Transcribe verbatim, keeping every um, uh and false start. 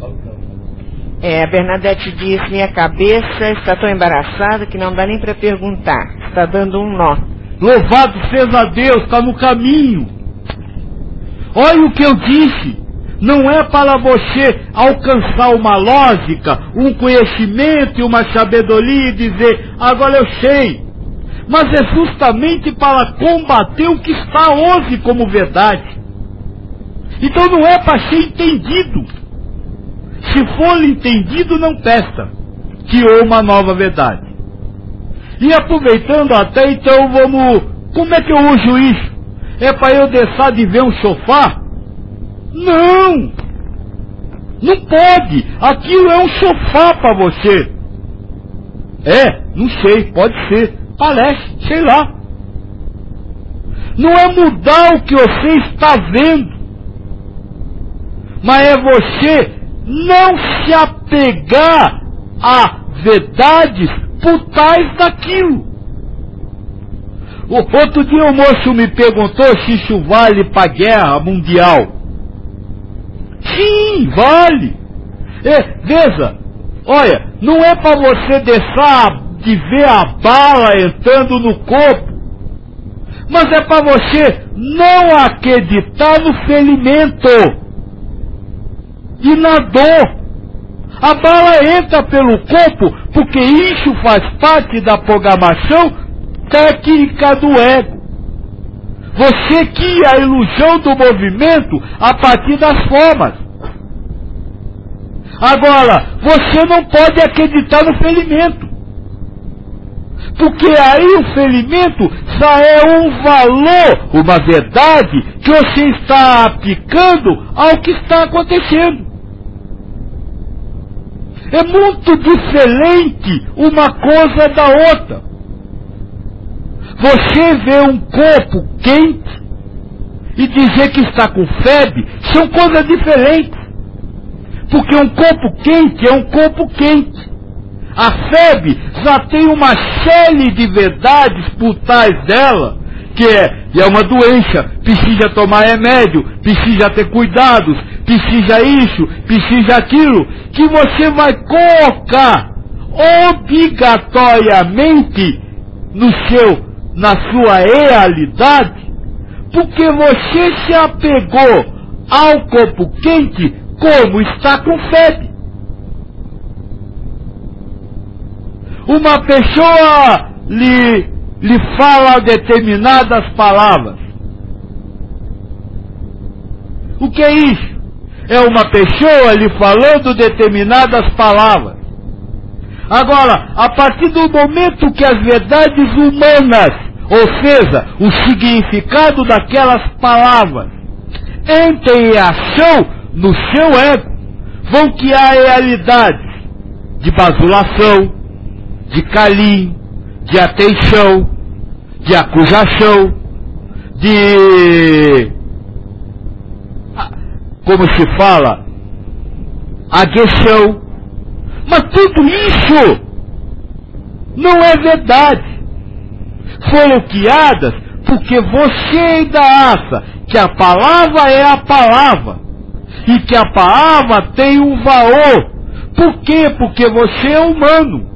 É, a Bernadette diz, minha cabeça está tão embaraçada que não dá nem para perguntar. Está dando um nó. Louvado seja Deus, está no caminho. Olha o que eu disse. Não é para você alcançar uma lógica, um conhecimento e uma sabedoria e dizer, agora eu sei. Mas é justamente para combater o que está hoje como verdade. Então não é para ser entendido. Se for entendido, não presta. Criou uma nova verdade. E aproveitando até, então vamos... Como é que eu uso isso? É para eu deixar de ver um sofá? Não! Não pode! Aquilo é um sofá para você. É, não sei, pode ser. Parece, sei lá. Não é mudar o que você está vendo, mas é você não se apegar a verdades por trás daquilo. O outro dia o moço me perguntou se isso vale para a guerra mundial. Sim, vale. É, veja, olha, não é para você deixar de ver a bala entrando no corpo, mas é para você não acreditar no ferimento e na dor. A bala entra pelo corpo porque isso faz parte da programação técnica do ego. Você cria a ilusão do movimento a partir das formas. Agora, você não pode acreditar no ferimento. Porque aí o ferimento já é um valor, uma verdade que você está aplicando ao que está acontecendo. É muito diferente uma coisa da outra. Você vê um corpo quente e dizer que está com febre são coisas diferentes. Porque um corpo quente é um corpo quente. A febre já tem uma série de verdades por trás dela, que é, é uma doença, precisa tomar remédio, precisa ter cuidados, precisa isso, precisa aquilo, que você vai colocar obrigatoriamente no seu, na sua realidade, porque você se apegou ao corpo quente como está com febre. Uma pessoa lhe, lhe fala determinadas palavras. O que é isso? É uma pessoa lhe falando determinadas palavras. Agora, a partir do momento que as verdades humanas, ou seja, o significado daquelas palavras, entrem em ação no seu ego, vão criar realidades de basulação, de carinho, de atenção, de acusação, de, como se fala, agressão. Mas tudo isso não é verdade. Foram criadas porque você ainda acha que a palavra é a palavra e que a palavra tem um valor. Por quê? Porque você é humano.